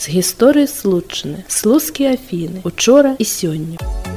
з гісторыі Случчыны, слуцкія Афіны, учора і сёння.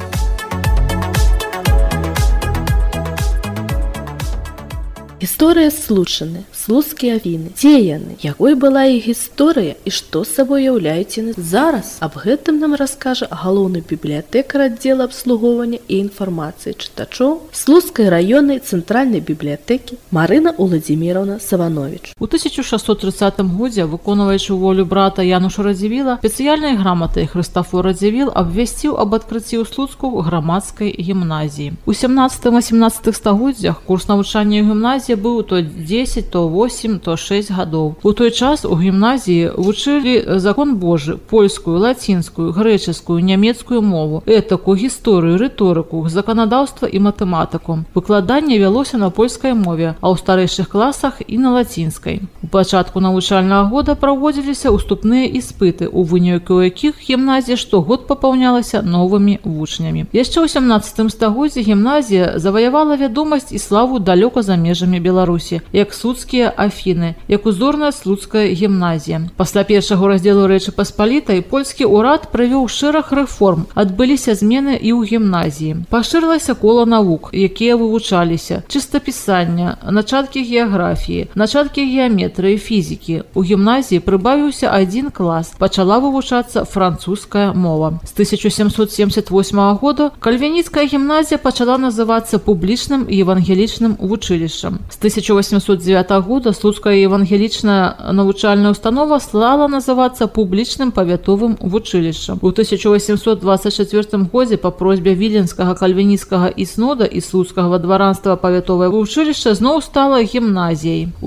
Гісторыя Случчыны, слуцкія Афіны. Дзе яны? Якой была іх гісторыя і што сабой уяўляюць яны зараз? Аб гэтым нам раскажа галоўны бібліятэкар аддзела абслугоўвання і інфармацыі чытачоў Слуцкай раённай цэнтральнай бібліятэкі Марына Уладзіміровна Саванович. У 1630 годзе, выконваючы волю брата Януша Радзівіла, спецыяльнай граматай Хрыстафор Радзівіл абвясціў аб адкрыцці ў Слуцку грамадскай гімназіі. У 17-18 стагоддзях курс навучання ў гімназіі быў то 10, то 8, то 6 гадоў. У той час у гімназіі вучылі закон Божы, польскую, лацінскую, грэчаскую, нямецкую мову, этыку, гісторыю, рыторыку, заканадаўства і матэматыку. Выкладанне вялося на польскай мове, а ў старэйшых класах і на лацінскай. У пачатку навучальнага года праводзіліся уступныя іспыты, у выніку якіх гімназія штогод папаўнялася новымі вучнямі. Яшчэ ў 17 стагоддзі гімназія заваявала вядомасць і славу далёка за межамі Беларусі, як слуцкія Афіны, як узорная слуцкая гімназія. Пасля першага раздзелу Рэчы Паспалітай польскі ўрад правёў шэраг рэформ, адбыліся змены і ў гімназіі. Пашырылася кола навук, якія вывучаліся: чыстапісання, начаткі геаграфіі, начаткі геаметрыі, фізікі. У гімназіі прыбавіўся адзін клас, пачала вывучацца французская мова. З 1778 года кальвініцкая гімназія пачала называцца публічным і евангелічным вучылішчам. З 1809 года Слуцкая евангелічная навучальная установа стала называцца публічным павятовым вучылішчам. У 1824 годзе па просьбе віленскага кальвініцкага існода і слуцкага дваранства павятовае вучылішча зноў стала гімназіяй. У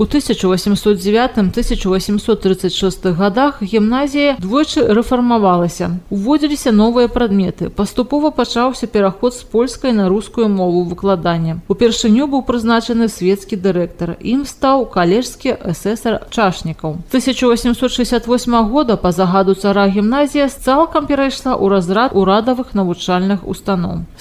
1809-1836 годах гімназія двойчы рэфармавалася. Уводзіліся новыя прадметы. Паступова пачаўся пераход з польскай на рускую мову выкладання. Упершыню быў прызначаны свецкі дырэктар. Ім стаў калежскі эсэсар Чашнікаў. З 1868 года па загаду цара гімназія цалкам перайшла ў разрад урадавых навучальных устаноў. З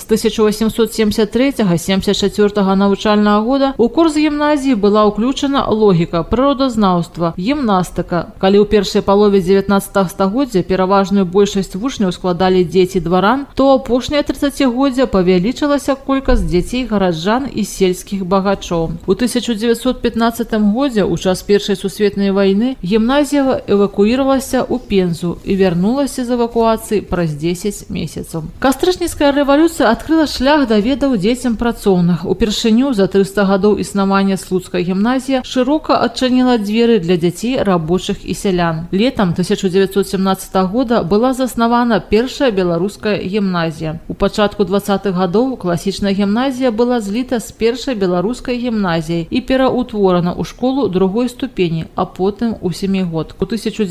1873-74 навучальнага года у курс гімназіі была ўключана логіка, прыродазнаўства, гімнастыка. Калі ў першай палове 19 стагоддзя пераважную большасць вучняў складалі дзеці дваран, то апошняе 30-годдзя павялічылася колькасць дзяцей гараджан і сельскіх багачоў. У 1915 годзе, у час Першай сусветнай вайны, гімназія эвакуіравалася ў Пензу і вярнулася з эвакуацыі праз 10 месяцаў. Кастрычніцкая рэвалюцыя адкрыла шлях да ведаў дзецям працоўных. Упершыню за 300 гадоў існавання Слуцкая гімназія шырока адчыніла дзверы для дзяцей рабочых і сялян. Летам 1917 года была заснавана першая беларуская гімназія. У пачатку 20-х гадоў класічная гімназія была зліта з першай беларускай гімназіяй і пераўтворана ў школу другой ступені, а потым у семігодку. У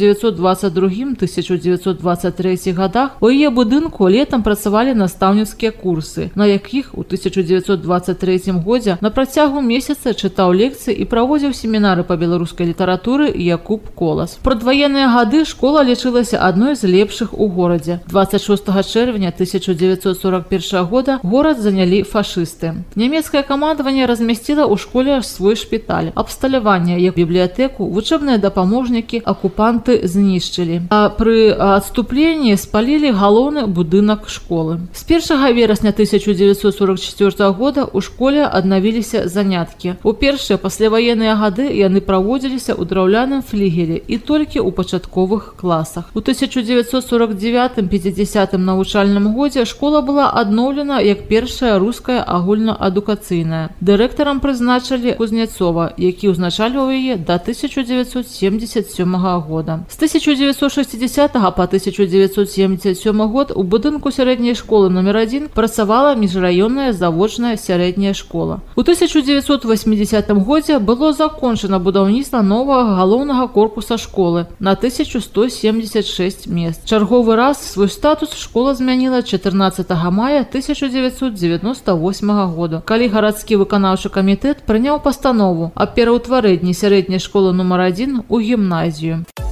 1922-1923 годах у яе будынку летам працавалі настаўніцкія курсы, на якіх у 1923 годзе на працягу месяца чытаў лекцыі і праводзіў семінары па беларускай літаратуры Якуб Колас. Прадваенныя гады школа лічылася адной з лепшых у горадзе. 26 чэрвеня 1941 года горад занялі фашысты. Нямецкае камандаванне размясціла ў школе свой шпіталь. Абсталяванне, як бібліятэку, вучэбныя дапаможнікі акупанты знішчылі. А пры адступленні спалілі галоўны будынак школы. З 1 верасня 1944 года ў школе аднавіліся заняткі. У першыя пасляваенныя гады яны праводзіліся ў драўляным флігелі і толькі ў пачатковых класах. У 1949-50 навучальным годзе школа была адноўлена як першая руская агульнаадукацыйная. Дырэктарам прызначылі Кузнецова, які ўзначальваў яе да 1977 года. З 1960 па 1977 год у будынку сярэдняй школы номер 1 працавала міжраённая завочная сярэдняя школа. У 1980 годзе было закончана будаўніцтва новага галоўнага корпуса школы на 1176 мест. Чарговы раз свой статус школа змяніла 14 мая 1998 года, калі гарадскі выканаўчы камітэт прыняў пастанову аб пераўтварэнні сярэдняй школы номер 1 у гімназію.